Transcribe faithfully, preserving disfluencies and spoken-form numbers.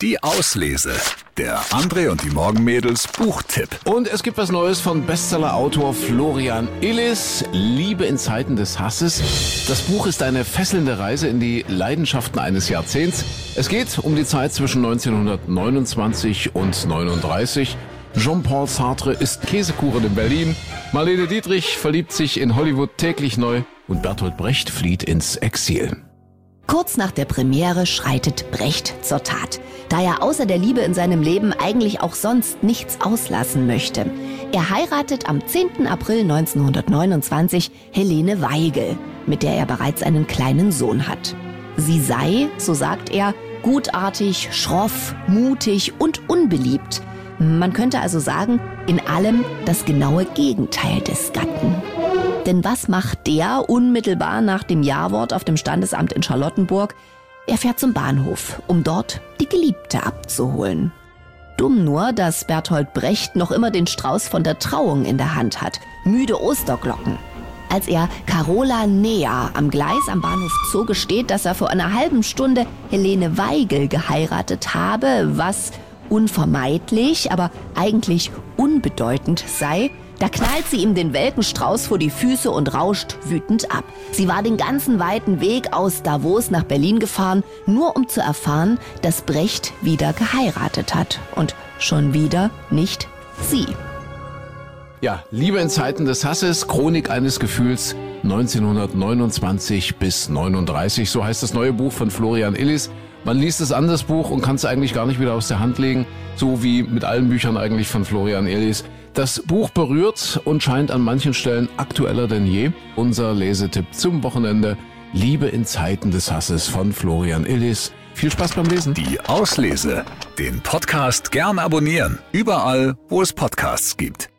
Die Auslese. Der André und die Morgenmädels Buchtipp. Und es gibt was Neues von Bestseller-Autor Florian Illis, Liebe in Zeiten des Hasses. Das Buch ist eine fesselnde Reise in die Leidenschaften eines Jahrzehnts. Es geht um die Zeit zwischen neunzehnhundertneunundzwanzig und neununddreißig. Jean-Paul Sartre isst Käsekuchen in Berlin. Marlene Dietrich verliebt sich in Hollywood täglich neu. Und Bertolt Brecht flieht ins Exil. Kurz nach der Premiere schreitet Brecht zur Tat, da er außer der Liebe in seinem Leben eigentlich auch sonst nichts auslassen möchte. Er heiratet am zehnten April neunzehnhundertneunundzwanzig Helene Weigel, mit der er bereits einen kleinen Sohn hat. Sie sei, so sagt er, gutartig, schroff, mutig und unbeliebt. Man könnte also sagen, in allem das genaue Gegenteil des Gatten. Denn was macht der unmittelbar nach dem Jawort auf dem Standesamt in Charlottenburg? Er fährt zum Bahnhof, um dort die Geliebte abzuholen. Dumm nur, dass Bertolt Brecht noch immer den Strauß von der Trauung in der Hand hat. Müde Osterglocken. Als er Carola Nea am Gleis am Bahnhof Zoo gesteht, dass er vor einer halben Stunde Helene Weigel geheiratet habe, was unvermeidlich, aber eigentlich unbedeutend sei, da knallt sie ihm den welken Strauß vor die Füße und rauscht wütend ab. Sie war den ganzen weiten Weg aus Davos nach Berlin gefahren, nur um zu erfahren, dass Brecht wieder geheiratet hat. Und schon wieder nicht sie. Ja, Liebe in Zeiten des Hasses, Chronik eines Gefühls, neunzehnhundertneunundzwanzig bis neununddreißig, so heißt das neue Buch von Florian Illis. Man liest es an, das Buch, und kann es eigentlich gar nicht wieder aus der Hand legen, so wie mit allen Büchern eigentlich von Florian Illis. Das Buch berührt und scheint an manchen Stellen aktueller denn je. Unser Lesetipp zum Wochenende: Liebe in Zeiten des Hasses von Florian Illis. Viel Spaß beim Lesen. Die Auslese. Den Podcast gern abonnieren. Überall, wo es Podcasts gibt.